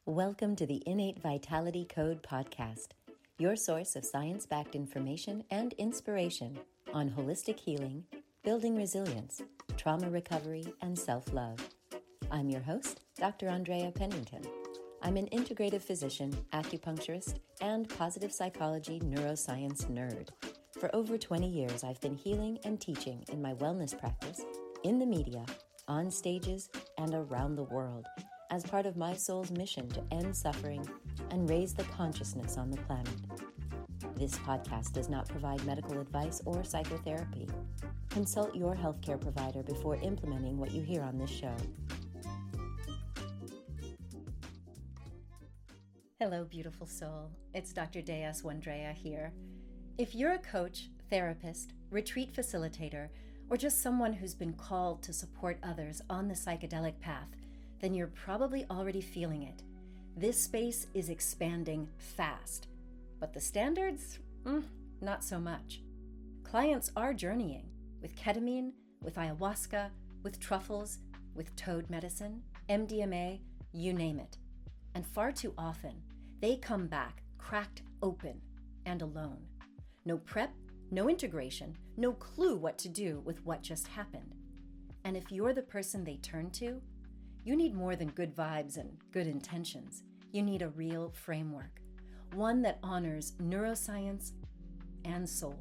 Welcome to the Innate Vitality Code podcast, your source of science-backed information and inspiration on holistic healing, building resilience, trauma recovery, and self-love. I'm your host, Dr. Andrea Pennington. I'm an integrative physician, acupuncturist, and positive psychology neuroscience nerd. For over 20 years, I've been healing and teaching in my wellness practice, in the media, on stages, and around the world, as part of my soul's mission to end suffering and raise the consciousness on the planet. This podcast does not provide medical advice or psychotherapy. Consult your healthcare provider before implementing what you hear on this show. Hello, beautiful soul. It's Dr. Deas Wandrea here. If you're a coach, therapist, retreat facilitator, or just someone who's been called to support others on the psychedelic path, then you're probably already feeling it. This space is expanding fast, but the standards, not so much. Clients are journeying with ketamine, with ayahuasca, with truffles, with toad medicine, MDMA, you name it. And far too often, they come back cracked open and alone. No prep, no integration, no clue what to do with what just happened. And if you're the person they turn to, you need more than good vibes and good intentions. You need a real framework, one that honors neuroscience and soul,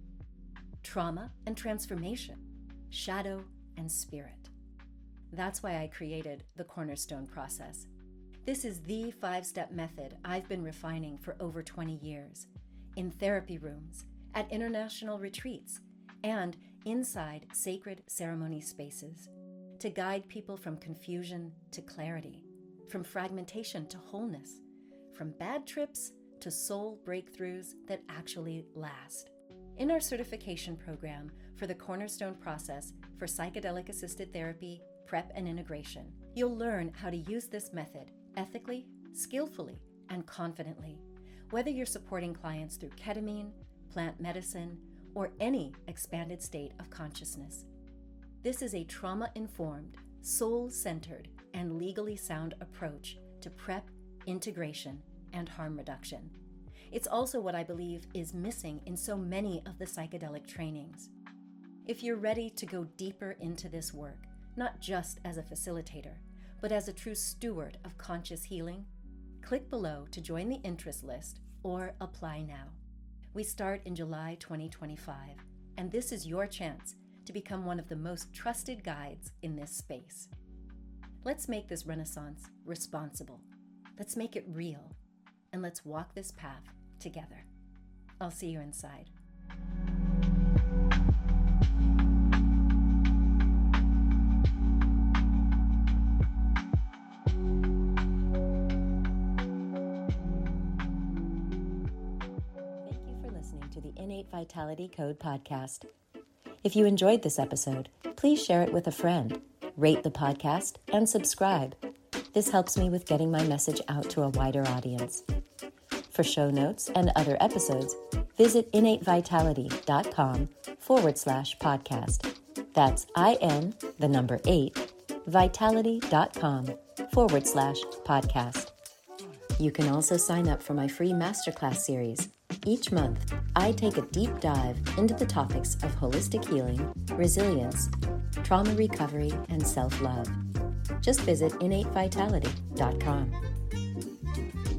trauma and transformation, shadow and spirit. That's why I created the Cornerstone process. This is the 5-step method I've been refining for over 20 years, in therapy rooms, at international retreats, and inside sacred ceremony spaces, to guide people from confusion to clarity, from fragmentation to wholeness, from bad trips to soul breakthroughs that actually last. In our certification program for the Cornerstone process for psychedelic-assisted therapy, prep, and integration, you'll learn how to use this method ethically, skillfully, and confidently, whether you're supporting clients through ketamine, plant medicine, or any expanded state of consciousness. This is a trauma-informed, soul-centered, and legally sound approach to prep, integration, and harm reduction. It's also what I believe is missing in so many of the psychedelic trainings. If you're ready to go deeper into this work, not just as a facilitator, but as a true steward of conscious healing, click below to join the interest list or apply now. We start in July 2025, and this is your chance to become one of the most trusted guides in this space. Let's make this renaissance responsible. Let's make it real, and let's walk this path together. I'll see you inside. Thank you for listening to the Innate Vitality Code podcast. If you enjoyed this episode, please share it with a friend, rate the podcast, and subscribe. This helps me with getting my message out to a wider audience. For show notes and other episodes, visit innatevitality.com/podcast. That's IN8, vitality.com/podcast. You can also sign up for my free masterclass series. Each month, I take a deep dive into the topics of holistic healing, resilience, trauma recovery, and self-love. Just visit innatevitality.com.